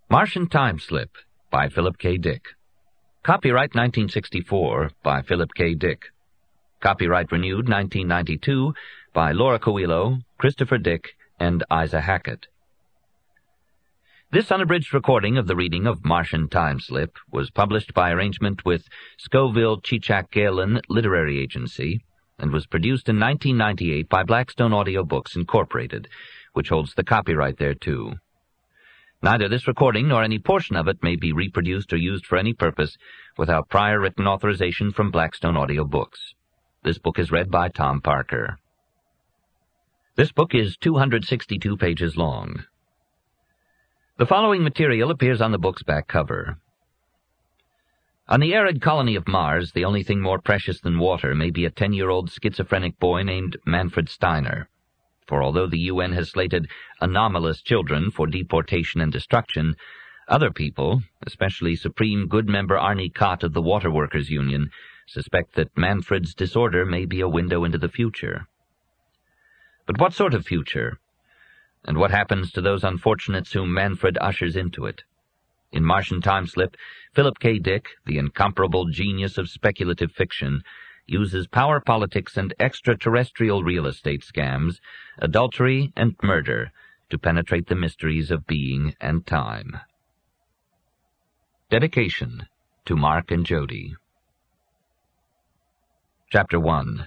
Martian Time Slip by Philip K. Dick. Copyright 1964 by Philip K. Dick. Copyright renewed 1992 by Laura Coelho, Christopher Dick, and Isa Hackett. This unabridged recording of the reading of Martian Time Slip was published by arrangement with Scoville Chichak Galen Literary Agency and was produced in 1998 by Blackstone Audio Books, Incorporated, which holds the copyright thereto. Neither this recording nor any portion of it may be reproduced or used for any purpose without prior written authorization from Blackstone Audio Books. This book is read by Tom Parker. This book is 262 pages long. The following material appears on the book's back cover. On the arid colony of Mars, the only thing more precious than water may be a 10-year-old schizophrenic boy named Manfred Steiner. For although the UN has slated anomalous children for deportation and destruction, other people, especially Supreme Good Member Arnie Cott of the Water Workers Union, suspect that Manfred's disorder may be a window into the future. But what sort of future? And what happens to those unfortunates whom Manfred ushers into it? In Martian Time Slip, Philip K. Dick, the incomparable genius of speculative fiction, uses power politics and extraterrestrial real estate scams, adultery and murder to penetrate the mysteries of being and time. Dedication to Mark and Jody. Chapter 1.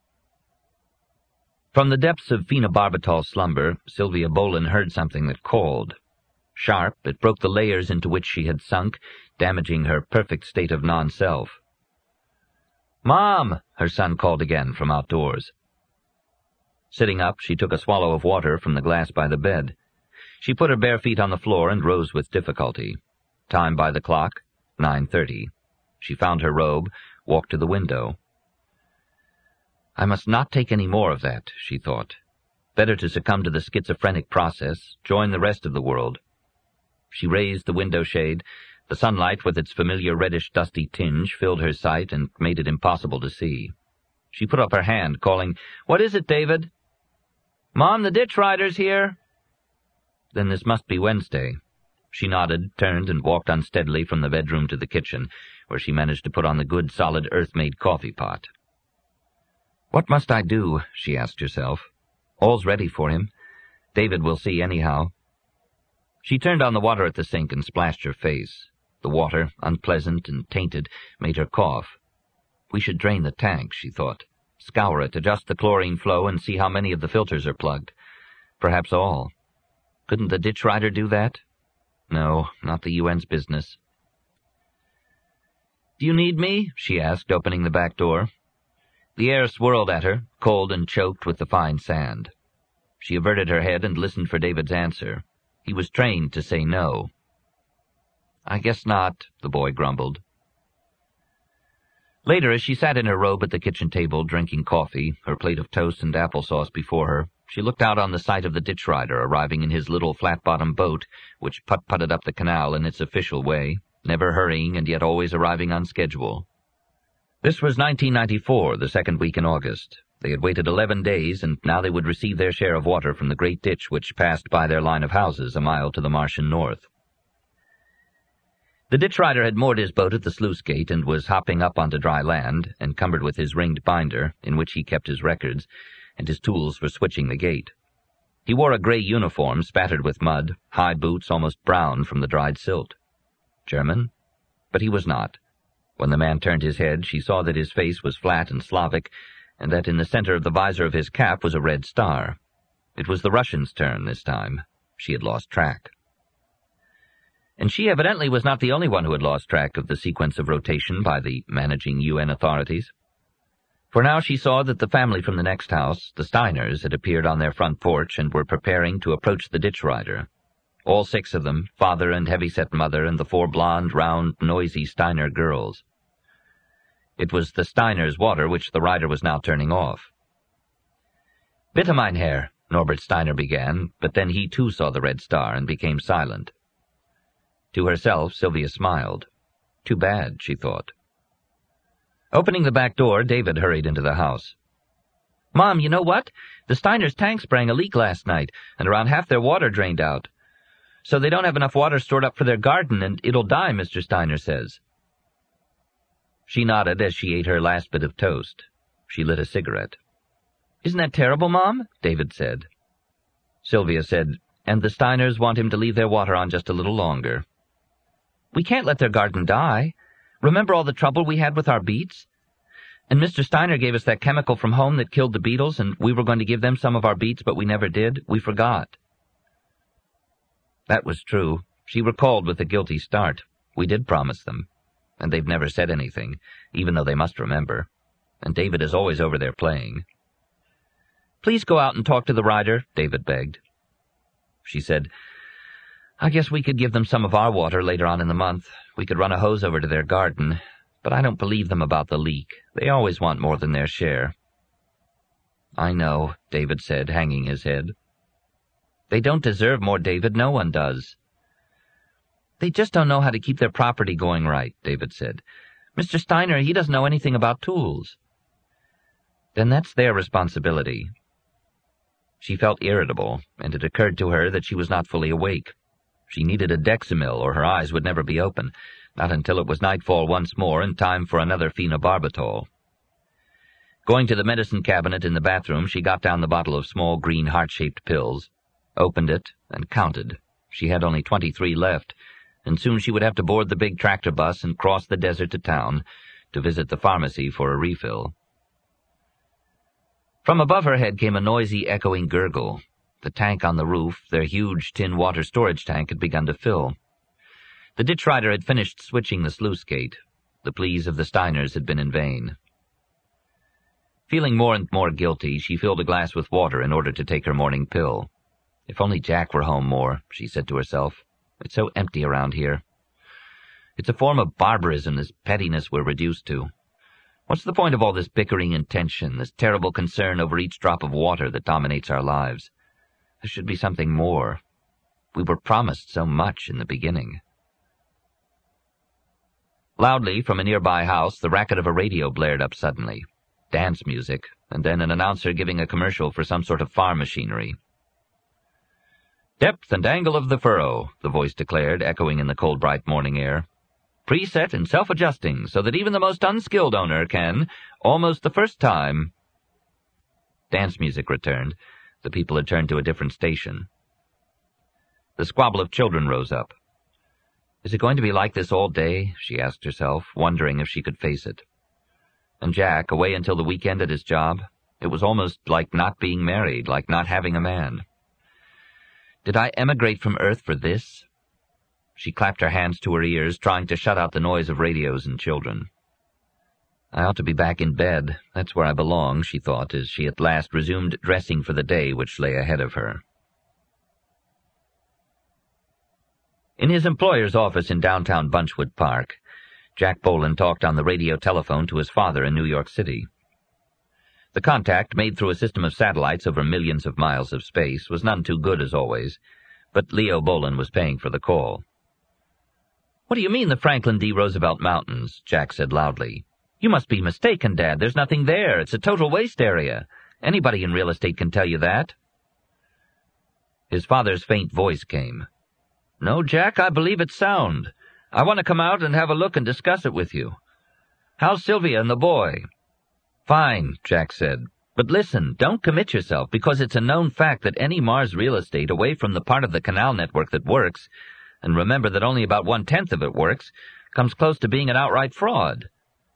From the depths of phenobarbital slumber, Sylvia Boland heard something that called. Sharp, it broke the layers into which she had sunk, damaging her perfect state of non-self. "Mom!" her son called again from outdoors. Sitting up, she took a swallow of water from the glass by the bed. She put her bare feet on the floor and rose with difficulty. Time by the clock, 9:30. She found her robe, walked to the window. I must not take any more of that, she thought. Better to succumb to the schizophrenic process, join the rest of the world. She raised the window shade. The sunlight, with its familiar reddish dusty tinge, filled her sight and made it impossible to see. She put up her hand, calling, "What is it, David?" "Mom, the ditch rider's here." Then this must be Wednesday. She nodded, turned, and walked unsteadily from the bedroom to the kitchen, where she managed to put on the good, solid, earth-made coffee pot. What must I do? She asked herself. All's ready for him. David will see anyhow. She turned on the water at the sink and splashed her face. The water, unpleasant and tainted, made her cough. We should drain the tank, she thought. Scour it, adjust the chlorine flow, and see how many of the filters are plugged. Perhaps all. Couldn't the ditch rider do that? No, not the UN's business. "Do you need me?" she asked, opening the back door. The air swirled at her, cold and choked with the fine sand. She averted her head and listened for David's answer. He was trained to say no. "I guess not," the boy grumbled. Later, as she sat in her robe at the kitchen table, drinking coffee, her plate of toast and applesauce before her, she looked out on the sight of the ditch rider arriving in his little flat-bottomed boat, which putt-putted up the canal in its official way, never hurrying and yet always arriving on schedule. This was 1994, the second week in August. They had waited 11 days, and now they would receive their share of water from the great ditch which passed by their line of houses a mile to the Martian north. The ditch rider had moored his boat at the sluice gate and was hopping up onto dry land, encumbered with his ringed binder, in which he kept his records, and his tools for switching the gate. He wore a gray uniform spattered with mud, high boots almost brown from the dried silt. German? But he was not. When the man turned his head, she saw that his face was flat and Slavic, and that in the center of the visor of his cap was a red star. It was the Russian's turn this time. She had lost track. And she evidently was not the only one who had lost track of the sequence of rotation by the managing UN authorities. For now she saw that the family from the next house, the Steiners, had appeared on their front porch and were preparing to approach the ditch rider. All 6 of them, father and heavy-set mother, and the 4 blonde, round, noisy Steiner girls. It was the Steiner's water which the rider was now turning off. "Bitte, mein Herr," Norbert Steiner began, but then he too saw the red star and became silent. To herself, Sylvia smiled. Too bad, she thought. Opening the back door, David hurried into the house. "Mom, you know what? The Steiner's tank sprang a leak last night, and around half their water drained out. So they don't have enough water stored up for their garden, and it'll die, Mr. Steiner says. She nodded as she ate her last bit of toast. She lit a cigarette. Isn't that terrible, Mom? David said. Sylvia said, and the Steiners want him to leave their water on just a little longer. We can't let their garden die. Remember all the trouble we had with our beets? And Mr. Steiner gave us that chemical from home that killed the beetles, and we were going to give them some of our beets, but we never did. We forgot. That was true. She recalled with a guilty start. We did promise them. And they've never said anything, even though they must remember. And David is always over there playing. Please go out and talk to the rider, David begged. She said, I guess we could give them some of our water later on in the month. We could run a hose over to their garden. But I don't believe them about the leak. They always want more than their share. I know, David said, hanging his head. They don't deserve more, David. No one does. They just don't know how to keep their property going right, David said. Mr. Steiner, he doesn't know anything about tools. Then that's their responsibility. She felt irritable, and it occurred to her that she was not fully awake. She needed a Dexamil, or her eyes would never be open, not until it was nightfall once more and time for another phenobarbital. Going to the medicine cabinet in the bathroom, she got down the bottle of small green heart-shaped pills, opened it, and counted. She had only 23 left, and soon she would have to board the big tractor bus and cross the desert to town to visit the pharmacy for a refill. From above her head came a noisy, echoing gurgle. The tank on the roof, their huge tin water storage tank, had begun to fill. The ditch rider had finished switching the sluice gate. The pleas of the Steiners had been in vain. Feeling more and more guilty, she filled a glass with water in order to take her morning pill. If only Jack were home more, she said to herself. It's so empty around here. It's a form of barbarism, this pettiness we're reduced to. What's the point of all this bickering and tension, this terrible concern over each drop of water that dominates our lives? There should be something more. We were promised so much in the beginning. Loudly, from a nearby house, the racket of a radio blared up suddenly. Dance music, and then an announcer giving a commercial for some sort of farm machinery. Depth and angle of the furrow, the voice declared, echoing in the cold, bright morning air. Preset and self-adjusting, so that even the most unskilled owner can, almost the first time. Dance music returned. The people had turned to a different station. The squabble of children rose up. Is it going to be like this all day? She asked herself, wondering if she could face it. And Jack, away until the weekend at his job? It was almost like not being married, like not having a man. Did I emigrate from Earth for this? She clapped her hands to her ears, trying to shut out the noise of radios and children. I ought to be back in bed. That's where I belong, she thought, as she at last resumed dressing for the day which lay ahead of her. In his employer's office in downtown Bunchwood Park, Jack Boland talked on the radio telephone to his father in New York City. The contact, made through a system of satellites over millions of miles of space, was none too good as always, but Leo Boland was paying for the call. What do you mean, the Franklin D. Roosevelt Mountains? Jack said loudly. You must be mistaken, Dad. There's nothing there. It's a total waste area. Anybody in real estate can tell you that. His father's faint voice came. No, Jack, I believe it's sound. I want to come out and have a look and discuss it with you. How's Sylvia and the boy? Fine, Jack said. But listen, don't commit yourself, because it's a known fact that any Mars real estate away from the part of the canal network that works, and remember that only about 1/10 of it works, comes close to being an outright fraud.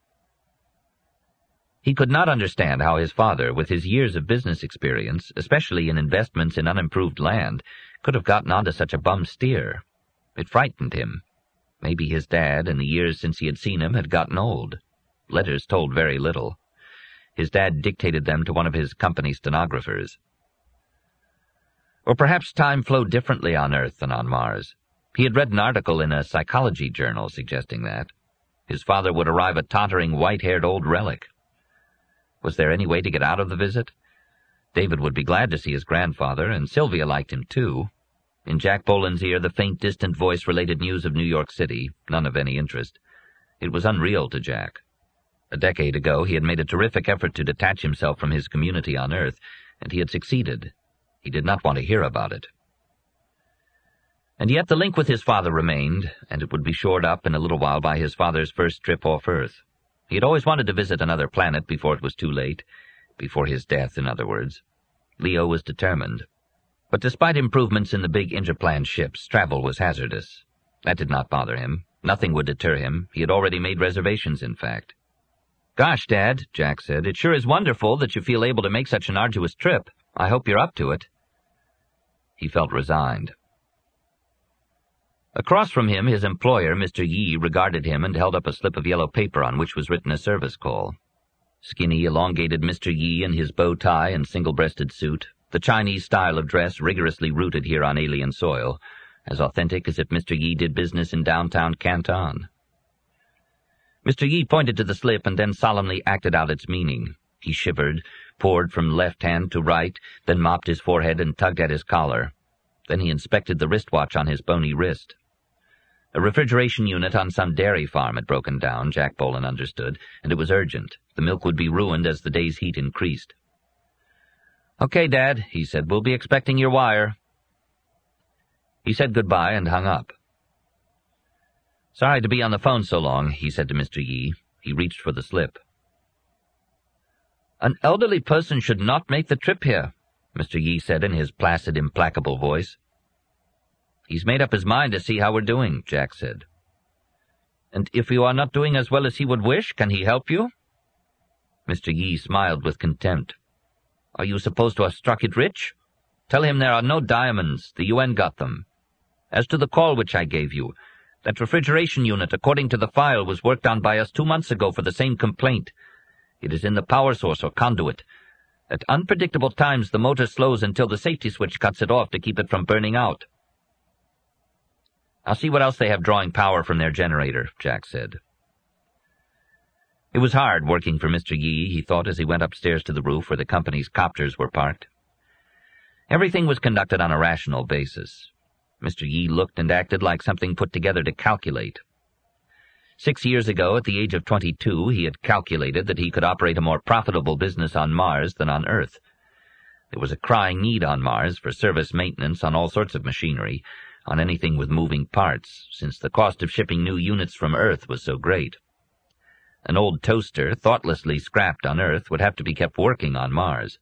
He could not understand how his father, with his years of business experience, especially in investments in unimproved land, could have gotten onto such a bum steer. It frightened him. Maybe his dad, in the years since he had seen him, had gotten old. Letters told very little. His dad dictated them to one of his company stenographers. Or perhaps time flowed differently on Earth than on Mars. He had read an article in a psychology journal suggesting that. His father would arrive a tottering, white-haired old relic. Was there any way to get out of the visit? David would be glad to see his grandfather, and Sylvia liked him too. In Jack Boland's ear, the faint, distant voice related news of New York City, none of any interest. It was unreal to Jack. A decade ago, he had made a terrific effort to detach himself from his community on Earth, and he had succeeded. He did not want to hear about it. And yet the link with his father remained, and it would be shored up in a little while by his father's first trip off Earth. He had always wanted to visit another planet before it was too late. Before his death, in other words. Leo was determined. But despite improvements in the big interplan ships, travel was hazardous. That did not bother him. Nothing would deter him. He had already made reservations, in fact. "Gosh, Dad," Jack said, "it sure is wonderful that you feel able to make such an arduous trip. I hope you're up to it." He felt resigned. Across from him, his employer, Mr. Yi, regarded him and held up a slip of yellow paper on which was written a service call. Skinny, elongated Mr. Yi in his bow tie and single-breasted suit, the Chinese style of dress rigorously rooted here on alien soil, as authentic as if Mr. Yi did business in downtown Canton. Mr. Yi pointed to the slip and then solemnly acted out its meaning. He shivered, poured from left hand to right, then mopped his forehead and tugged at his collar. Then he inspected the wristwatch on his bony wrist. A refrigeration unit on some dairy farm had broken down, Jack Boland understood, and it was urgent. The milk would be ruined as the day's heat increased. "Okay, Dad," he said, "we'll be expecting your wire." He said goodbye and hung up. "Sorry to be on the phone so long," he said to Mr. Yi. He reached for the slip. "An elderly person should not make the trip here," Mr. Yi said in his placid, implacable voice. "He's made up his mind to see how we're doing," Jack said. "And if you are not doing as well as he would wish, can he help you?" Mr. Yi smiled with contempt. "Are you supposed to have struck it rich? Tell him there are no diamonds. The UN got them. As to the call which I gave you, that refrigeration unit, according to the file, was worked on by us 2 months ago for the same complaint. It is in the power source or conduit. At unpredictable times the motor slows until the safety switch cuts it off to keep it from burning out." "I'll see what else they have drawing power from their generator," Jack said. It was hard working for Mr. Yi, he thought as he went upstairs to the roof where the company's copters were parked. Everything was conducted on a rational basis. Mr. Yi looked and acted like something put together to calculate. 6 years ago, at the age of 22, he had calculated that he could operate a more profitable business on Mars than on Earth. There was a crying need on Mars for service maintenance on all sorts of machinery, on anything with moving parts, since the cost of shipping new units from Earth was so great. An old toaster, thoughtlessly scrapped on Earth, would have to be kept working on Mars.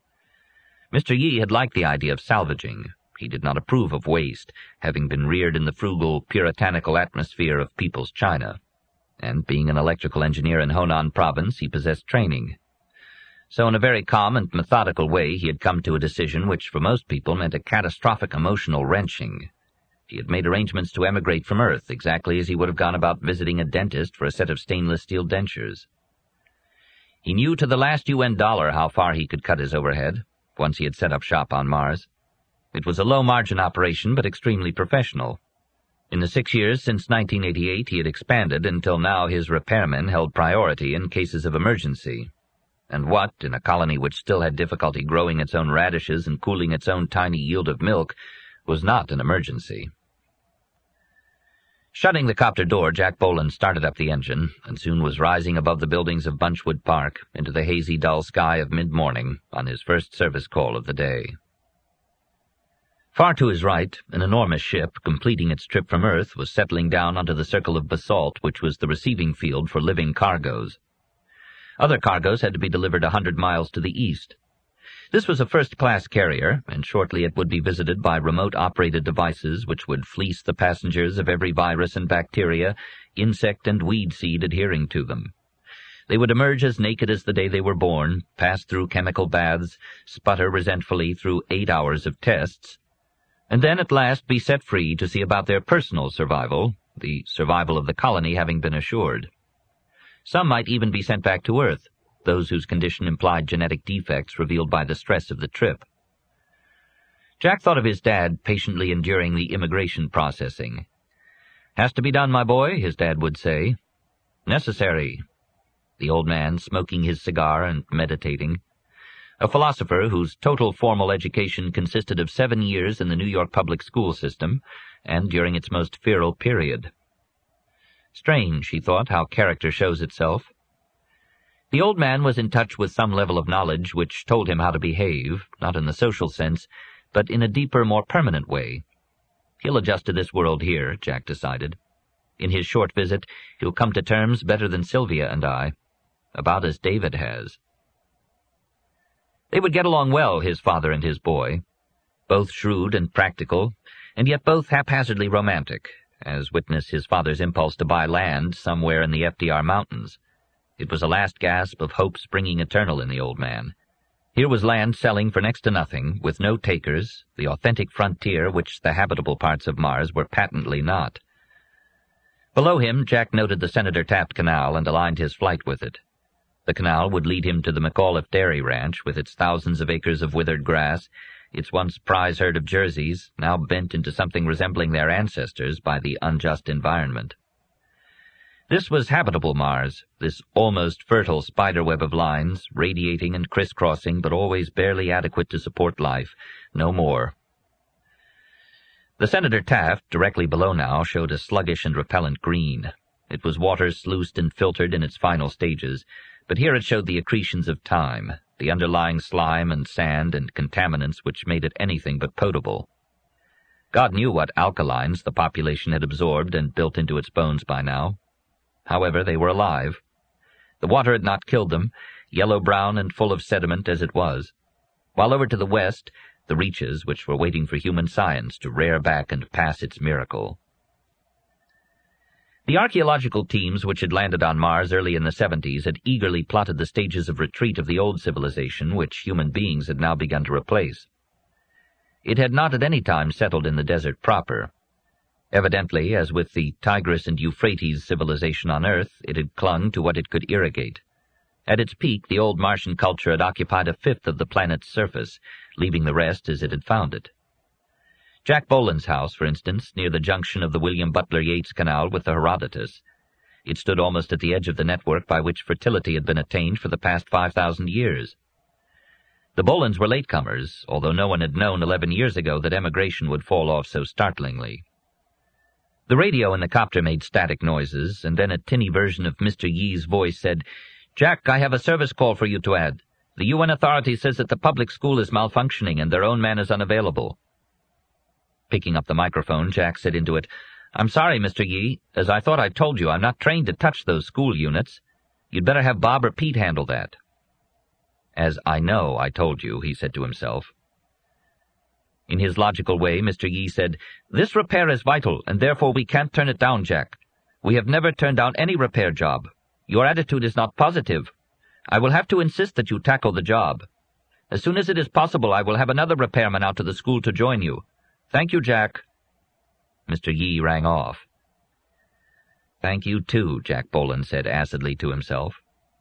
Mr. Yi had liked the idea of salvaging. He did not approve of waste, having been reared in the frugal, puritanical atmosphere of People's China. And being an electrical engineer in Honan Province, he possessed training. So in a very calm and methodical way, he had come to a decision which for most people meant a catastrophic emotional wrenching. He had made arrangements to emigrate from Earth, exactly as he would have gone about visiting a dentist for a set of stainless steel dentures. He knew to the last UN dollar how far he could cut his overhead, once he had set up shop on Mars. It was a low-margin operation, but extremely professional. In the 6 years since 1988, he had expanded until now his repairmen held priority in cases of emergency. And what, in a colony which still had difficulty growing its own radishes and cooling its own tiny yield of milk, was not an emergency. Shutting the copter door, Jack Boland started up the engine, and soon was rising above the buildings of Bunchwood Park into the hazy, dull sky of mid-morning on his first service call of the day. Far to his right, an enormous ship, completing its trip from Earth, was settling down onto the circle of basalt which was the receiving field for living cargoes. Other cargoes had to be delivered 100 miles to the east. This was a first-class carrier, and shortly it would be visited by remote-operated devices which would fleece the passengers of every virus and bacteria, insect and weed seed adhering to them. They would emerge as naked as the day they were born, pass through chemical baths, sputter resentfully through 8 hours of tests, and then at last be set free to see about their personal survival, the survival of the colony having been assured. Some might even be sent back to Earth, those whose condition implied genetic defects revealed by the stress of the trip. Jack thought of his dad patiently enduring the immigration processing. "Has to be done, my boy," his dad would say. "Necessary." The old man, smoking his cigar and meditating. A philosopher whose total formal education consisted of 7 years in the New York public school system, and during its most virile period. Strange, he thought, how character shows itself. The old man was in touch with some level of knowledge which told him how to behave, not in the social sense, but in a deeper, more permanent way. He'll adjust to this world here, Jack decided. In his short visit, he'll come to terms better than Sylvia and I, about as David has. They would get along well, his father and his boy, both shrewd and practical, and yet both haphazardly romantic, as witness his father's impulse to buy land somewhere in the FDR mountains. It was a last gasp of hope springing eternal in the old man. Here was land selling for next to nothing, with no takers, the authentic frontier which the habitable parts of Mars were patently not. Below him, Jack noted the Senator Taft Canal and aligned his flight with it. The canal would lead him to the McAuliffe Dairy Ranch, with its thousands of acres of withered grass, its once prize herd of jerseys, now bent into something resembling their ancestors by the unjust environment. This was habitable Mars, this almost fertile spiderweb of lines, radiating and crisscrossing, but always barely adequate to support life, no more. The Senator Taft, directly below now, showed a sluggish and repellent green. It was water sluiced and filtered in its final stages, but here it showed the accretions of time, the underlying slime and sand and contaminants which made it anything but potable. God knew what alkalines the population had absorbed and built into its bones by now. However, they were alive. The water had not killed them, yellow-brown and full of sediment as it was, while over to the west, the reaches which were waiting for human science to rear back and pass its miracle. The archaeological teams which had landed on Mars early in the 70s had eagerly plotted the stages of retreat of the old civilization which human beings had now begun to replace. It had not at any time settled in the desert proper. Evidently, as with the Tigris and Euphrates civilization on Earth, it had clung to what it could irrigate. At its peak, the old Martian culture had occupied a fifth of the planet's surface, leaving the rest as it had found it. Jack Boland's house, for instance, near the junction of the William Butler Yeats Canal with the Herodotus. It stood almost at the edge of the network by which fertility had been attained for the past 5,000 years. The Bolands were latecomers, although no one had known 11 years ago that emigration would fall off so startlingly. The radio in the copter made static noises, and then a tinny version of Mr. Yee's voice said, "Jack, I have a service call for you to add. The UN authority says that the public school is malfunctioning and their own man is unavailable." Picking up the microphone, Jack said into it, "I'm sorry, Mr. Yee. As I thought I'd told you, I'm not trained to touch those school units. You'd better have Bob or Pete handle that." "As I know I told you," he said to himself. In his logical way, Mr. Yee said, "This repair is vital, and therefore we can't turn it down, Jack. We have never turned down any repair job. Your attitude is not positive. I will have to insist that you tackle the job. As soon as it is possible, I will have another repairman out to the school to join you. Thank you, Jack." Mr. Yee rang off. "Thank you, too," Jack Boland said acidly to himself.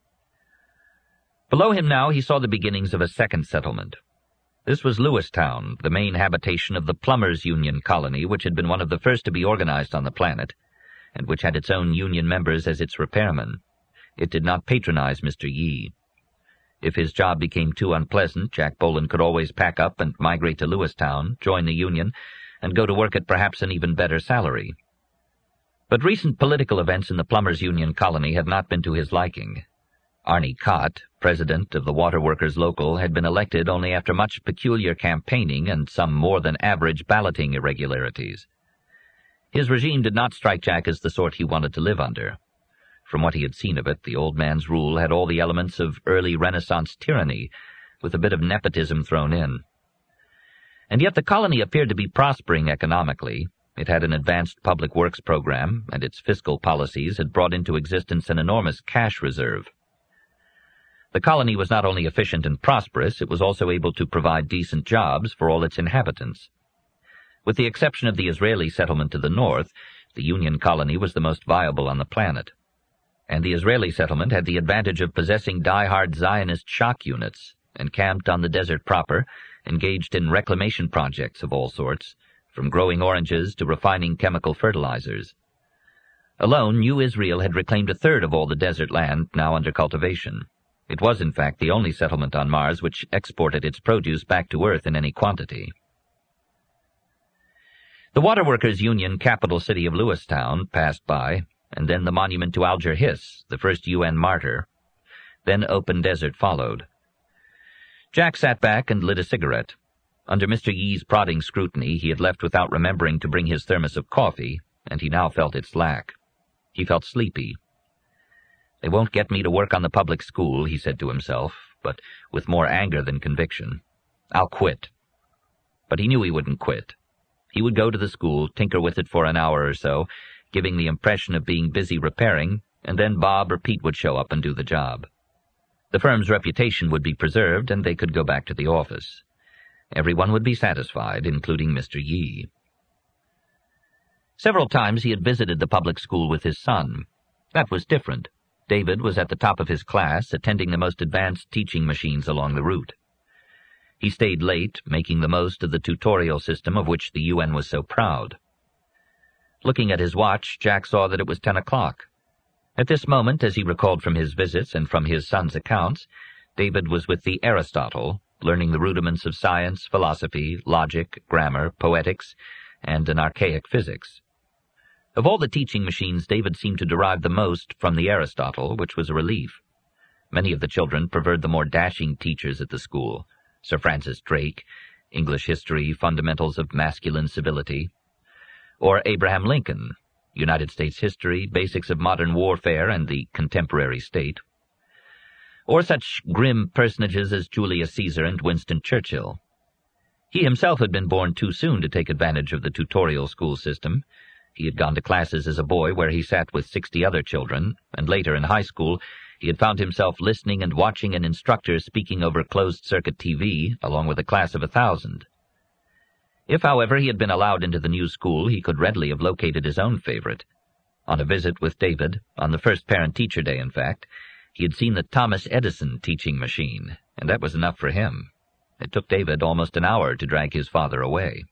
Below him now he saw the beginnings of a second settlement. This was Lewistown, the main habitation of the Plumbers Union colony, which had been one of the first to be organized on the planet, and which had its own union members as its repairmen. It did not patronize Mr. Yee. If his job became too unpleasant, Jack Boland could always pack up and migrate to Lewistown, join the union, and go to work at perhaps an even better salary. But recent political events in the Plumbers Union colony had not been to his liking. Arnie Cott, president of the Water Workers Local, had been elected only after much peculiar campaigning and some more than average balloting irregularities. His regime did not strike Jack as the sort he wanted to live under. From what he had seen of it, the old man's rule had all the elements of early Renaissance tyranny, with a bit of nepotism thrown in. And yet the colony appeared to be prospering economically. It had an advanced public works program, and its fiscal policies had brought into existence an enormous cash reserve. The colony was not only efficient and prosperous, it was also able to provide decent jobs for all its inhabitants. With the exception of the Israeli settlement to the north, the Union colony was the most viable on the planet. And the Israeli settlement had the advantage of possessing die-hard Zionist shock units, encamped on the desert proper, engaged in reclamation projects of all sorts, from growing oranges to refining chemical fertilizers. Alone, New Israel had reclaimed a third of all the desert land now under cultivation. It was, in fact, the only settlement on Mars which exported its produce back to Earth in any quantity. The Waterworkers' Union capital city of Lewistown passed by, and then the monument to Alger Hiss, the first UN martyr. Then open desert followed. Jack sat back and lit a cigarette. Under Mr. Yee's prodding scrutiny, he had left without remembering to bring his thermos of coffee, and he now felt its lack. He felt sleepy. "They won't get me to work on the public school," he said to himself, but with more anger than conviction. "I'll quit." But he knew he wouldn't quit. He would go to the school, tinker with it for an hour or so, giving the impression of being busy repairing, and then Bob or Pete would show up and do the job. The firm's reputation would be preserved, and they could go back to the office. Everyone would be satisfied, including Mr. Yee. Several times he had visited the public school with his son. That was different. David was at the top of his class, attending the most advanced teaching machines along the route. He stayed late, making the most of the tutorial system of which the UN was so proud. Looking at his watch, Jack saw that it was 10 o'clock. At this moment, as he recalled from his visits and from his son's accounts, David was with the Aristotle, learning the rudiments of science, philosophy, logic, grammar, poetics, and an archaic physics. Of all the teaching machines, David seemed to derive the most from the Aristotle, which was a relief. Many of the children preferred the more dashing teachers at the school: Sir Francis Drake, English history, fundamentals of masculine civility, or Abraham Lincoln, United States history, basics of modern warfare and the contemporary state, or such grim personages as Julius Caesar and Winston Churchill. He himself had been born too soon to take advantage of the tutorial school system. He had gone to classes as a boy where he sat with 60 other children, and later in high school he had found himself listening and watching an instructor speaking over closed-circuit TV along with a class of 1,000. If, however, he had been allowed into the new school, he could readily have located his own favorite. On a visit with David, on the first parent-teacher day, in fact, he had seen the Thomas Edison teaching machine, and that was enough for him. It took David almost an hour to drag his father away.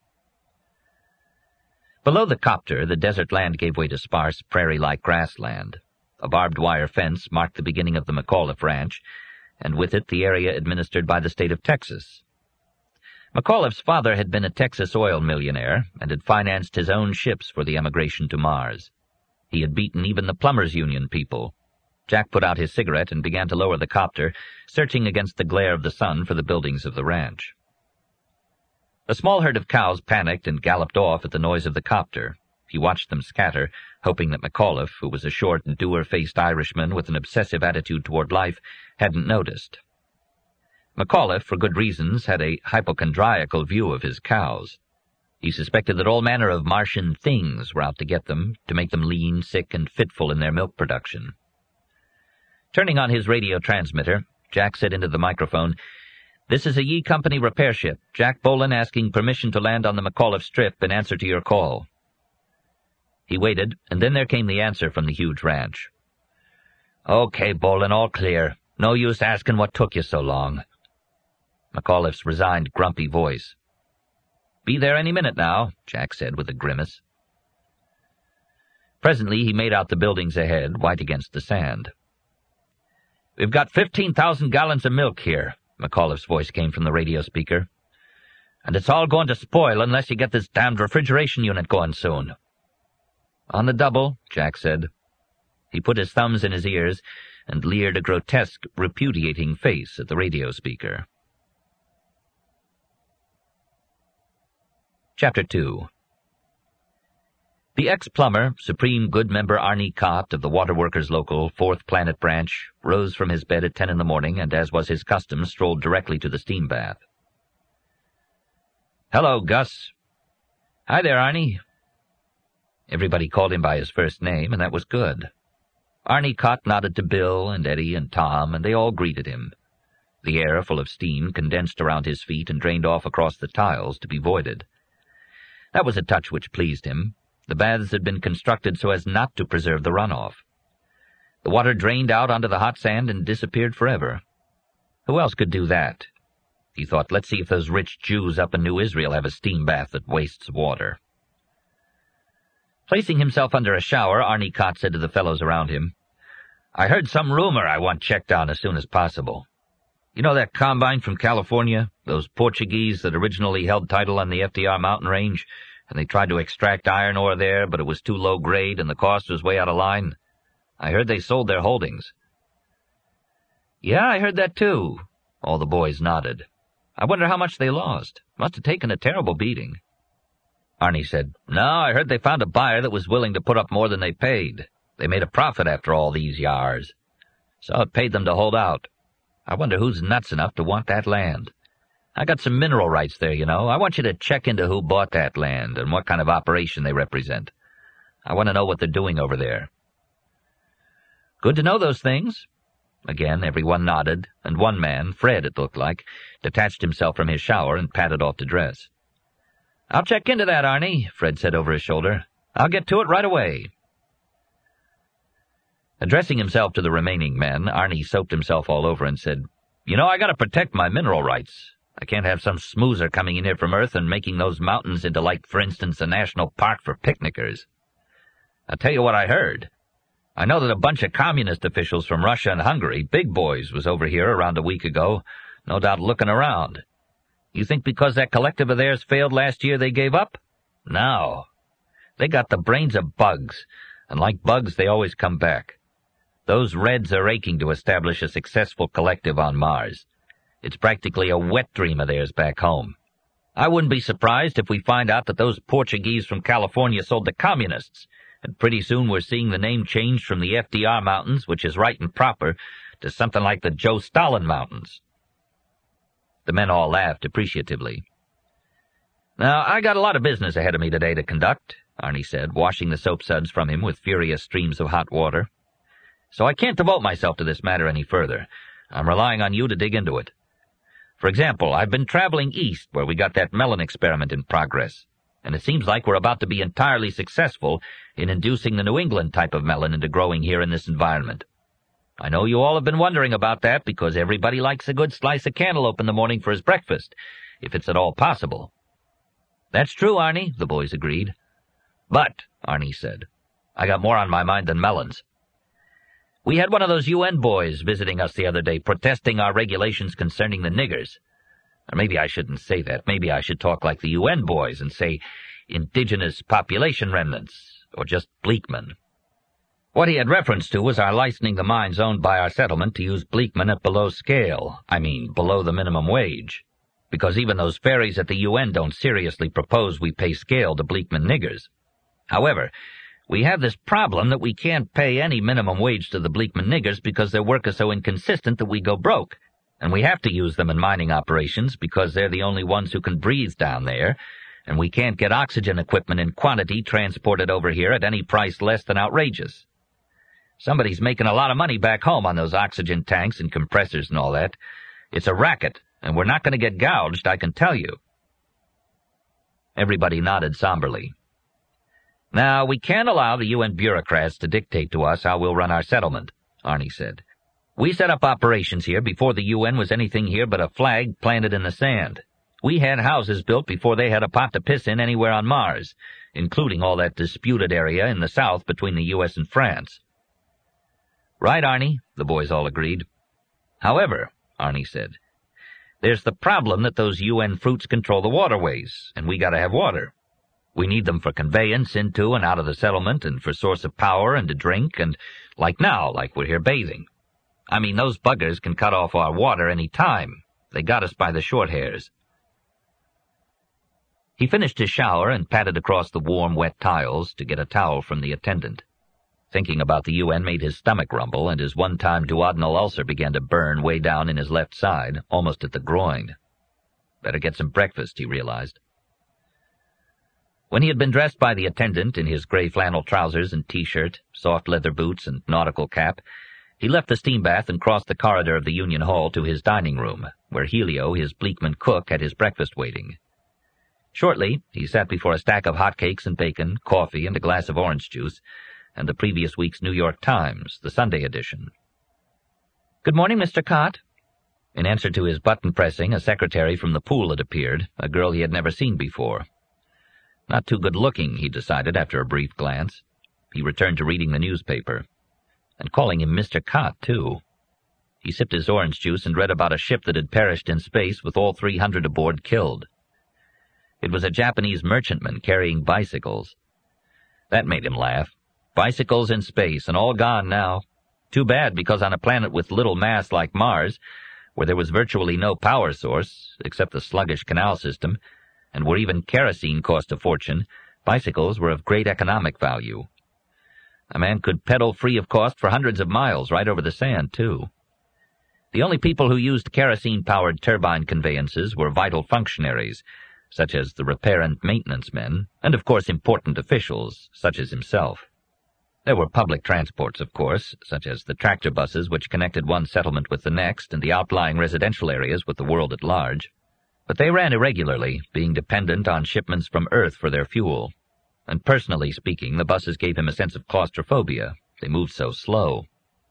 Below the copter, the desert land gave way to sparse, prairie-like grassland. A barbed wire fence marked the beginning of the McAuliffe Ranch, and with it the area administered by the state of Texas. McAuliffe's father had been a Texas oil millionaire and had financed his own ships for the emigration to Mars. He had beaten even the Plumbers Union people. Jack put out his cigarette and began to lower the copter, searching against the glare of the sun for the buildings of the ranch. A small herd of cows panicked and galloped off at the noise of the copter. He watched them scatter, hoping that McAuliffe, who was a short, dour-faced Irishman with an obsessive attitude toward life, hadn't noticed. McAuliffe, for good reasons, had a hypochondriacal view of his cows. He suspected that all manner of Martian things were out to get them, to make them lean, sick, and fitful in their milk production. Turning on his radio transmitter, Jack said into the microphone, "This is a Yee Company repair ship. Jack Boland asking permission to land on the McAuliffe Strip in answer to your call." He waited, and then there came the answer from the huge ranch. "Okay, Boland, all clear. No use asking what took you so long." McAuliffe's resigned, grumpy voice. "Be there any minute now," Jack said with a grimace. Presently he made out the buildings ahead, white against the sand. "We've got 15,000 gallons of milk here," McAuliffe's voice came from the radio speaker. "And it's all going to spoil unless you get this damned refrigeration unit going soon." "On the double," Jack said. He put his thumbs in his ears and leered a grotesque, repudiating face at the radio speaker. Chapter 2. The ex-plumber, Supreme Good Member Arnie Cott of the Waterworkers Local, 4th Planet Branch, rose from his bed at 10 in the morning and, as was his custom, strolled directly to the steam bath. "Hello, Gus." "Hi there, Arnie." Everybody called him by his first name, and that was good. Arnie Cott nodded to Bill and Eddie and Tom, and they all greeted him. The air, full of steam, condensed around his feet and drained off across the tiles to be voided. That was a touch which pleased him. The baths had been constructed so as not to preserve the runoff. The water drained out onto the hot sand and disappeared forever. Who else could do that? He thought, let's see if those rich Jews up in New Israel have a steam bath that wastes water. Placing himself under a shower, Arnie Cott said to the fellows around him, "I heard some rumor I want checked on as soon as possible. You know that combine from California, those Portuguese that originally held title on the FDR mountain range, and they tried to extract iron ore there, but it was too low grade and the cost was way out of line? I heard they sold their holdings." "Yeah, I heard that too." All the boys nodded. I wonder how much they lost. Must have taken a terrible beating. Arnie said, No, I heard they found a buyer that was willing to put up more than they paid. They made a profit after all these years. So it paid them to hold out. I wonder who's nuts enough to want that land. I got some mineral rights there, you know. I want you to check into who bought that land and what kind of operation they represent. I want to know what they're doing over there. Good to know those things. Again, everyone nodded, and one man, Fred it looked like, detached himself from his shower and padded off to dress. I'll check into that, Arnie, Fred said over his shoulder. I'll get to it right away. Addressing himself to the remaining men, Arnie soaped himself all over and said, You know, I gotta protect my mineral rights. I can't have some smoozer coming in here from Earth and making those mountains into, like, for instance, a national park for picnickers. I'll tell you what I heard. I know that a bunch of communist officials from Russia and Hungary, big boys, was over here around a week ago, no doubt looking around. You think because that collective of theirs failed last year they gave up? No. They got the brains of bugs, and like bugs they always come back. Those Reds are aching to establish a successful collective on Mars. It's practically a wet dream of theirs back home. I wouldn't be surprised if we find out that those Portuguese from California sold to communists, and pretty soon we're seeing the name changed from the FDR Mountains, which is right and proper, to something like the Joe Stalin Mountains. The men all laughed appreciatively. Now, I got a lot of business ahead of me today to conduct, Arnie said, washing the soap suds from him with furious streams of hot water. So I can't devote myself to this matter any further. I'm relying on you to dig into it. For example, I've been traveling east where we got that melon experiment in progress, and it seems like we're about to be entirely successful in inducing the New England type of melon into growing here in this environment. I know you all have been wondering about that because everybody likes a good slice of cantaloupe in the morning for his breakfast, if it's at all possible. That's true, Arnie, the boys agreed. But, Arnie said, I got more on my mind than melons. We had one of those UN boys visiting us the other day protesting our regulations concerning the niggers. Or maybe I shouldn't say that. Maybe I should talk like the UN boys and say indigenous population remnants, or just Bleakmen. What he had reference to was our licensing the mines owned by our settlement to use Bleakmen at below scale, below the minimum wage, because even those fairies at the UN don't seriously propose we pay scale to Bleakmen niggers. However, we have this problem that we can't pay any minimum wage to the Bleakmen niggers because their work is so inconsistent that we go broke, and we have to use them in mining operations because they're the only ones who can breathe down there, and we can't get oxygen equipment in quantity transported over here at any price less than outrageous. Somebody's making a lot of money back home on those oxygen tanks and compressors and all that. It's a racket, and we're not going to get gouged, I can tell you. Everybody nodded somberly. Now, we can't allow the UN bureaucrats to dictate to us how we'll run our settlement, Arnie said. We set up operations here before the UN was anything here but a flag planted in the sand. We had houses built before they had a pot to piss in anywhere on Mars, including all that disputed area in the south between the US and France. Right, Arnie, the boys all agreed. However, Arnie said, there's the problem that those UN fruits control the waterways, and we gotta have water. We need them for conveyance into and out of the settlement and for source of power and to drink and, like now, like we're here bathing. Those buggers can cut off our water any time. They got us by the short hairs. He finished his shower and padded across the warm, wet tiles to get a towel from the attendant. Thinking about the UN made his stomach rumble, and his one-time duodenal ulcer began to burn way down in his left side, almost at the groin. Better get some breakfast, he realized. When he had been dressed by the attendant in his gray flannel trousers and T-shirt, soft leather boots, and nautical cap, he left the steam bath and crossed the corridor of the Union Hall to his dining room, where Helio, his Bleakman cook, had his breakfast waiting. Shortly, he sat before a stack of hotcakes and bacon, coffee, and a glass of orange juice, and the previous week's New York Times, the Sunday edition. "Good morning, Mr. Cott." In answer to his button-pressing, a secretary from the pool had appeared, a girl he had never seen before. Not too good-looking, he decided after a brief glance. He returned to reading the newspaper. And calling him Mr. Cott, too. He sipped his orange juice and read about a ship that had perished in space with all 300 aboard killed. It was a Japanese merchantman carrying bicycles. That made him laugh. Bicycles in space, and all gone now. Too bad, because on a planet with little mass like Mars, where there was virtually no power source except the sluggish canal system, and where even kerosene cost a fortune, bicycles were of great economic value. A man could pedal free of cost for hundreds of miles right over the sand, too. The only people who used kerosene-powered turbine conveyances were vital functionaries, such as the repair and maintenance men, and of course important officials, such as himself. There were public transports, of course, such as the tractor buses which connected one settlement with the next and the outlying residential areas with the world at large. But they ran irregularly, being dependent on shipments from Earth for their fuel. And personally speaking, the buses gave him a sense of claustrophobia. They moved so slow.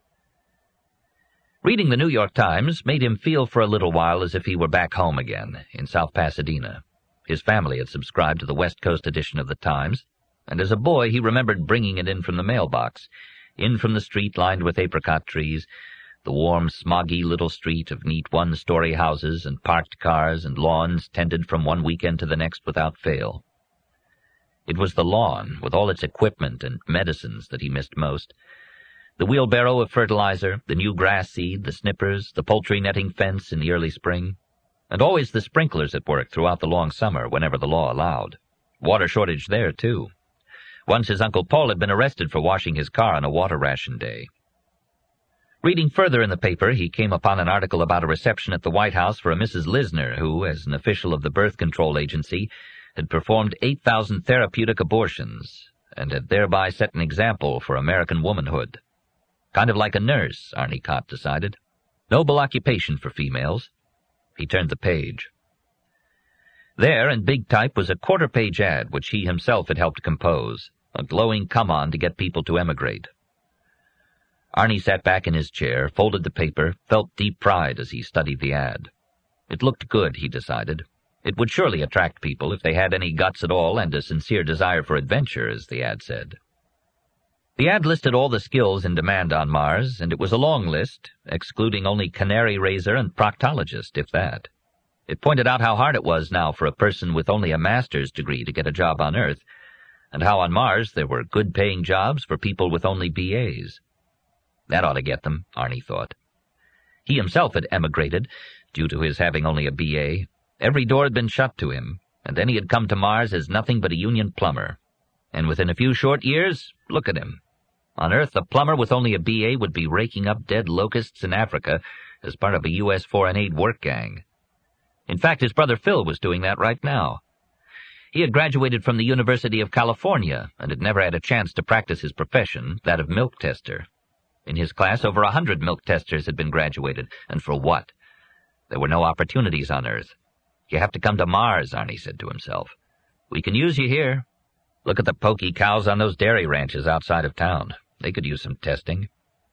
Reading the New York Times made him feel for a little while as if he were back home again, in South Pasadena. His family had subscribed to the West Coast edition of the Times, and as a boy he remembered bringing it in from the mailbox, in from the street lined with apricot trees, the warm, smoggy little street of neat one-story houses and parked cars and lawns tended from one weekend to the next without fail. It was the lawn, with all its equipment and medicines, that he missed most. The wheelbarrow of fertilizer, the new grass seed, the snippers, the poultry netting fence in the early spring, and always the sprinklers at work throughout the long summer whenever the law allowed. Water shortage there, too. Once his Uncle Paul had been arrested for washing his car on a water ration day. Reading further in the paper, he came upon an article about a reception at the White House for a Mrs. Lisner, who, as an official of the Birth Control Agency, had performed 8,000 therapeutic abortions, and had thereby set an example for American womanhood. Kind of like a nurse, Arnie Cott decided. Noble occupation for females. He turned the page. There, in big type, was a quarter-page ad which he himself had helped compose, a glowing come-on to get people to emigrate. Arnie sat back in his chair, folded the paper, felt deep pride as he studied the ad. It looked good, he decided. It would surely attract people if they had any guts at all and a sincere desire for adventure, as the ad said. The ad listed all the skills in demand on Mars, and it was a long list, excluding only canary raiser and proctologist, if that. It pointed out how hard it was now for a person with only a master's degree to get a job on Earth, and how on Mars there were good-paying jobs for people with only BAs. That ought to get them, Arnie thought. He himself had emigrated, due to his having only a BA. Every door had been shut to him, and then he had come to Mars as nothing but a union plumber. And within a few short years, look at him. On Earth, a plumber with only a BA would be raking up dead locusts in Africa as part of a U.S. foreign aid work gang. In fact, his brother Phil was doing that right now. He had graduated from the University of California and had never had a chance to practice his profession, that of milk tester. In his class, over 100 milk testers had been graduated, and for what? There were no opportunities on Earth. You have to come to Mars, Arnie said to himself. We can use you here. Look at the pokey cows on those dairy ranches outside of town. They could use some testing.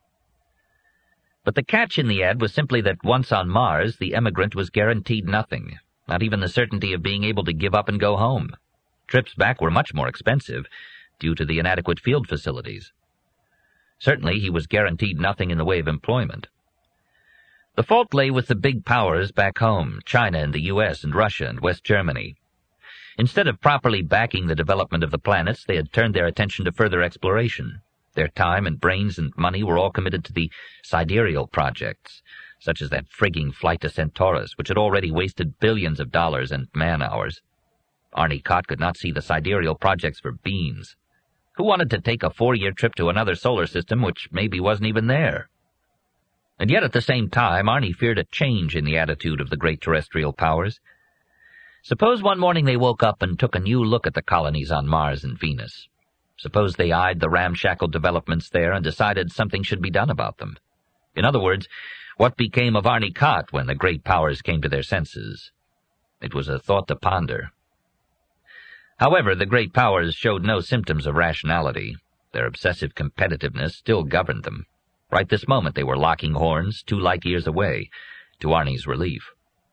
But the catch in the ad was simply that once on Mars, the emigrant was guaranteed nothing, not even the certainty of being able to give up and go home. Trips back were much more expensive, due to the inadequate field facilities. Certainly he was guaranteed nothing in the way of employment. The fault lay with the big powers back home, China and the U.S. and Russia and West Germany. Instead of properly backing the development of the planets, they had turned their attention to further exploration. Their time and brains and money were all committed to the sidereal projects, such as that frigging flight to Centaurus, which had already wasted billions of dollars and man-hours. Arnie Cott could not see the sidereal projects for beans. Who wanted to take a 4-year trip to another solar system which maybe wasn't even there? And yet at the same time, Arnie feared a change in the attitude of the great terrestrial powers. Suppose one morning they woke up and took a new look at the colonies on Mars and Venus. Suppose they eyed the ramshackle developments there and decided something should be done about them. In other words, what became of Arnie Cott when the great powers came to their senses? It was a thought to ponder. However, the great powers showed no symptoms of rationality. Their obsessive competitiveness still governed them. Right this moment they were locking horns 2 light years away, to Arnie's relief.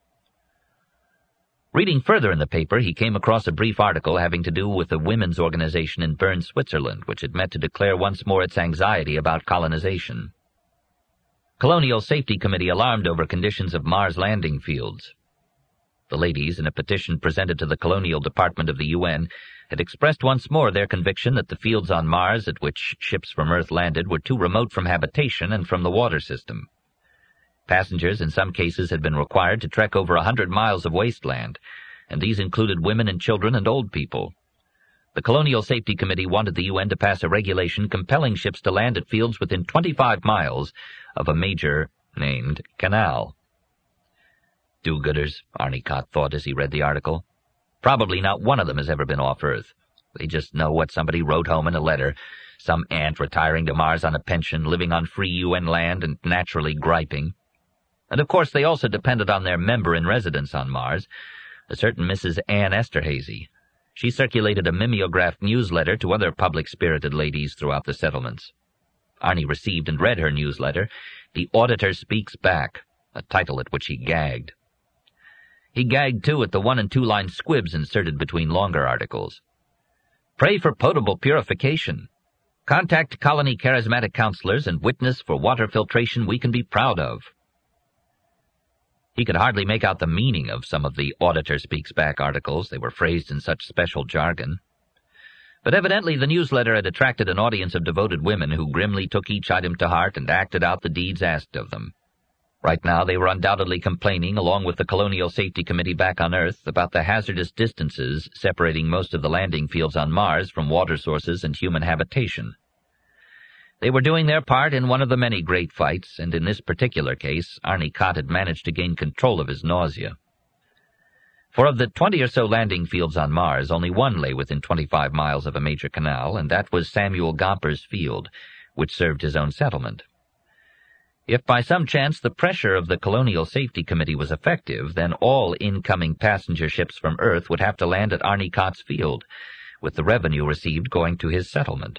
Reading further in the paper, he came across a brief article having to do with a women's organization in Bern, Switzerland, which had met to declare once more its anxiety about colonization. Colonial Safety Committee alarmed over conditions of Mars landing fields. The ladies, in a petition presented to the Colonial Department of the UN, had expressed once more their conviction that the fields on Mars at which ships from Earth landed were too remote from habitation and from the water system. Passengers in some cases had been required to trek over 100 miles of wasteland, and these included women and children and old people. The Colonial Safety Committee wanted the UN to pass a regulation compelling ships to land at fields within 25 miles of a major named canal. Do-gooders, Arnie Cott thought as he read the article. Probably not one of them has ever been off Earth. They just know what somebody wrote home in a letter, some aunt retiring to Mars on a pension, living on free UN land, and naturally griping. And of course they also depended on their member in residence on Mars, a certain Mrs. Ann Esterhazy. She circulated a mimeographed newsletter to other public-spirited ladies throughout the settlements. Arnie received and read her newsletter, The Auditor Speaks Back, a title at which he gagged. He gagged, too, at the 1- and 2-line squibs inserted between longer articles. Pray for potable purification. Contact colony charismatic counselors and witness for water filtration we can be proud of. He could hardly make out the meaning of some of the Auditor Speaks Back articles. They were phrased in such special jargon. But evidently the newsletter had attracted an audience of devoted women who grimly took each item to heart and acted out the deeds asked of them. Right now they were undoubtedly complaining, along with the Colonial Safety Committee back on Earth, about the hazardous distances separating most of the landing fields on Mars from water sources and human habitation. They were doing their part in one of the many great fights, and in this particular case, Arnie Cott had managed to gain control of his nausea. For of the 20 or so landing fields on Mars, only one lay within 25 miles of a major canal, and that was Samuel Gomper's field, which served his own settlement. If by some chance the pressure of the Colonial Safety Committee was effective, then all incoming passenger ships from Earth would have to land at Arnie Cott's field, with the revenue received going to his settlement.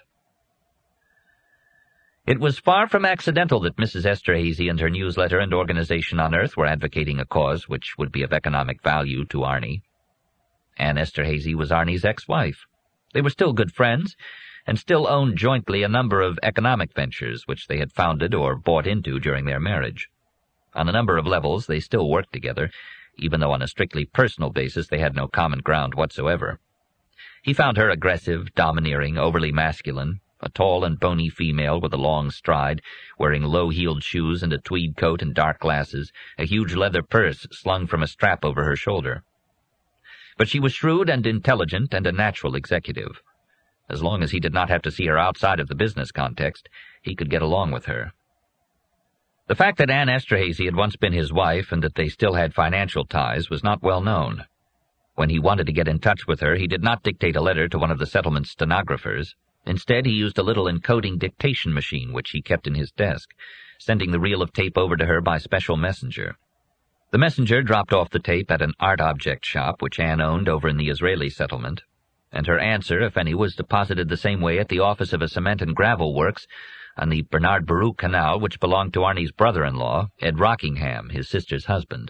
It was far from accidental that Mrs. Esterhazy and her newsletter and organization on Earth were advocating a cause which would be of economic value to Arnie. Ann Esterhazy was Arnie's ex-wife. They were still good friends, and still owned jointly a number of economic ventures which they had founded or bought into during their marriage. On a number of levels they still worked together, even though on a strictly personal basis they had no common ground whatsoever. He found her aggressive, domineering, overly masculine, a tall and bony female with a long stride, wearing low-heeled shoes and a tweed coat and dark glasses, a huge leather purse slung from a strap over her shoulder. But she was shrewd and intelligent and a natural executive. As long as he did not have to see her outside of the business context, he could get along with her. The fact that Ann Esterhazy had once been his wife and that they still had financial ties was not well known. When he wanted to get in touch with her, he did not dictate a letter to one of the settlement's stenographers. Instead, he used a little encoding dictation machine which he kept in his desk, sending the reel of tape over to her by special messenger. The messenger dropped off the tape at an art object shop which Ann owned over in the Israeli settlement, and her answer, if any, was deposited the same way at the office of a cement and gravel works on the Bernard Baruch Canal, which belonged to Arnie's brother-in-law, Ed Rockingham, his sister's husband.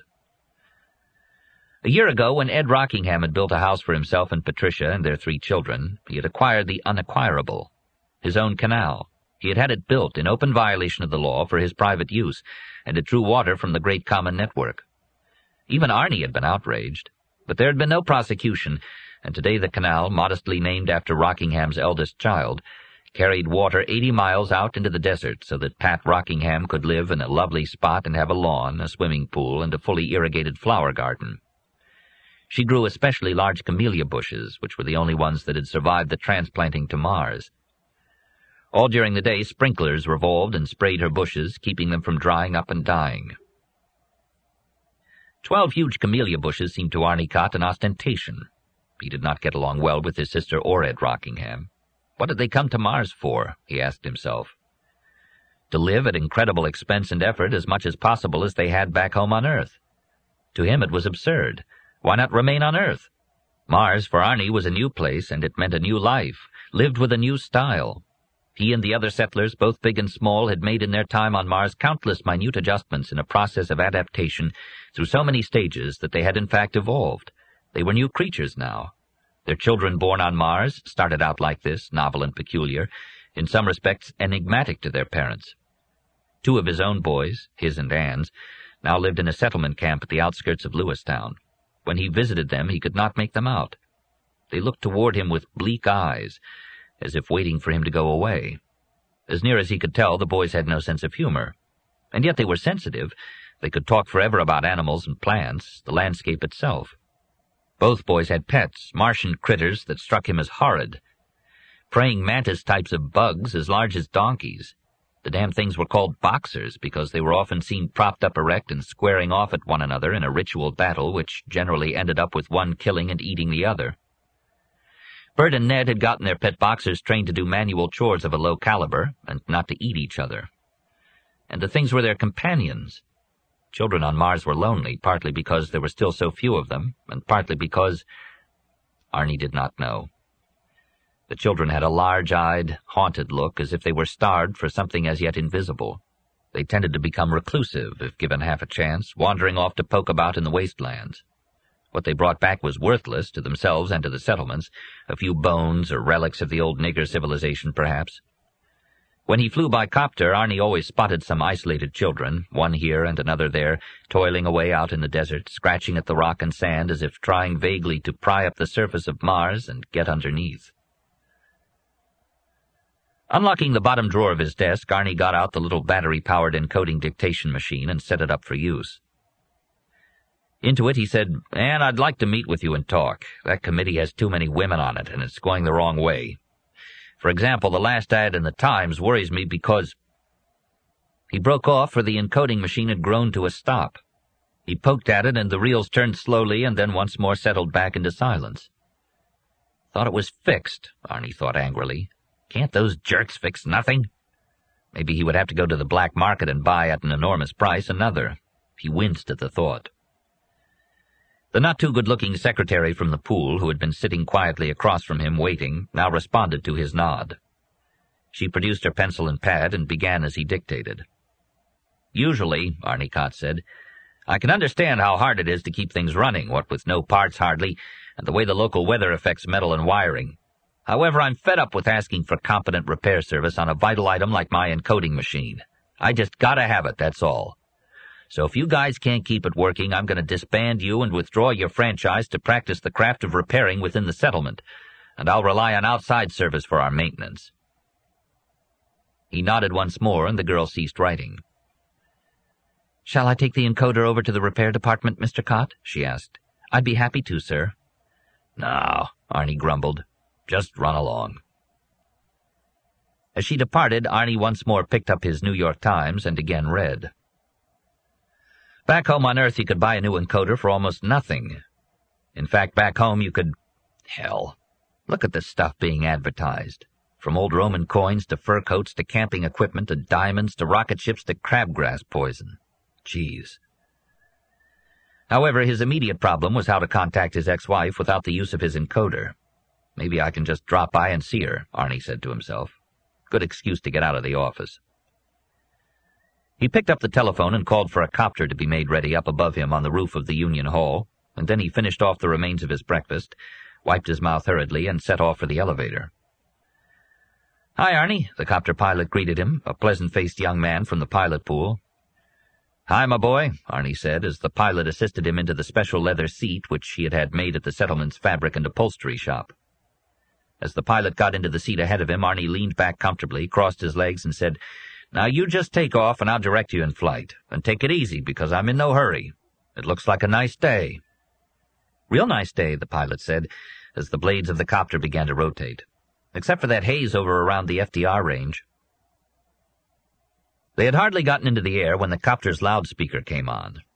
A year ago, when Ed Rockingham had built a house for himself and Patricia and their 3 children, he had acquired the unacquirable, his own canal. He had had it built in open violation of the law for his private use, and it drew water from the Great Common Network. Even Arnie had been outraged, but there had been no prosecution, and today the canal, modestly named after Rockingham's eldest child, carried water 80 miles out into the desert so that Pat Rockingham could live in a lovely spot and have a lawn, a swimming pool, and a fully irrigated flower garden. She grew especially large camellia bushes, which were the only ones that had survived the transplanting to Mars. All during the day, sprinklers revolved and sprayed her bushes, keeping them from drying up and dying. 12 huge camellia bushes seemed to Arnie Cott an ostentation. He did not get along well with his sister or Ed Rockingham. What did they come to Mars for, he asked himself. To live at incredible expense and effort as much as possible as they had back home on Earth. To him it was absurd. Why not remain on Earth? Mars, for Arnie, was a new place, and it meant a new life, lived with a new style. He and the other settlers, both big and small, had made in their time on Mars countless minute adjustments in a process of adaptation through so many stages that they had in fact evolved. They were new creatures now. Their children born on Mars started out like this, novel and peculiar, in some respects enigmatic to their parents. 2 of his own boys, his and Ann's, now lived in a settlement camp at the outskirts of Lewistown. When he visited them, he could not make them out. They looked toward him with bleak eyes, as if waiting for him to go away. As near as he could tell, the boys had no sense of humor. And yet they were sensitive. They could talk forever about animals and plants, the landscape itself. Both boys had pets, Martian critters that struck him as horrid. Praying mantis types of bugs as large as donkeys. The damn things were called boxers because they were often seen propped up erect and squaring off at one another in a ritual battle which generally ended up with one killing and eating the other. Bert and Ned had gotten their pet boxers trained to do manual chores of a low caliber and not to eat each other. And the things were their companions. Children on Mars were lonely, partly because there were still so few of them, and partly because Arnie did not know. The children had a large-eyed, haunted look, as if they were starved for something as yet invisible. They tended to become reclusive, if given half a chance, wandering off to poke about in the wastelands. What they brought back was worthless to themselves and to the settlements, a few bones or relics of the old nigger civilization, perhaps. When he flew by copter, Arnie always spotted some isolated children, one here and another there, toiling away out in the desert, scratching at the rock and sand as if trying vaguely to pry up the surface of Mars and get underneath. Unlocking the bottom drawer of his desk, Arnie got out the little battery-powered encoding dictation machine and set it up for use. Into it he said, "Ann, I'd like to meet with you and talk. That committee has too many women on it, and it's going the wrong way. For example, the last ad in the Times worries me because—" He broke off, for the encoding machine had grown to a stop. He poked at it, and the reels turned slowly and then once more settled back into silence. Thought it was fixed, Arnie thought angrily. Can't those jerks fix nothing? Maybe he would have to go to the black market and buy at an enormous price another. He winced at the thought. The not-too-good-looking secretary from the pool, who had been sitting quietly across from him waiting, now responded to his nod. She produced her pencil and pad and began as he dictated. "Usually," Arnie Cott said, "I can understand how hard it is to keep things running, what with no parts hardly, and the way the local weather affects metal and wiring. However, I'm fed up with asking for competent repair service on a vital item like my encoding machine. I just gotta have it, that's all. So if you guys can't keep it working, I'm going to disband you and withdraw your franchise to practice the craft of repairing within the settlement, and I'll rely on outside service for our maintenance." He nodded once more, and the girl ceased writing. "Shall I take the encoder over to the repair department, Mr. Cott?" she asked. "I'd be happy to, sir." "No," Arnie grumbled. "Just run along." As she departed, Arnie once more picked up his New York Times and again read. Back home on Earth, you could buy a new encoder for almost nothing. In fact, back home you could— Hell, look at the stuff being advertised. From old Roman coins to fur coats to camping equipment to diamonds to rocket ships to crabgrass poison. Jeez. However, his immediate problem was how to contact his ex-wife without the use of his encoder. Maybe I can just drop by and see her, Arnie said to himself. Good excuse to get out of the office. He picked up the telephone and called for a copter to be made ready up above him on the roof of the Union Hall, and then he finished off the remains of his breakfast, wiped his mouth hurriedly, and set off for the elevator. "Hi, Arnie," the copter pilot greeted him, a pleasant-faced young man from the pilot pool. "Hi, my boy," Arnie said, as the pilot assisted him into the special leather seat which he had had made at the settlement's fabric and upholstery shop. As the pilot got into the seat ahead of him, Arnie leaned back comfortably, crossed his legs, and said, "Now you just take off and I'll direct you in flight. And take it easy, because I'm in no hurry. It looks like a nice day." "Real nice day," the pilot said, as the blades of the copter began to rotate. "Except for that haze over around the FDR range." They had hardly gotten into the air when the copter's loudspeaker came on.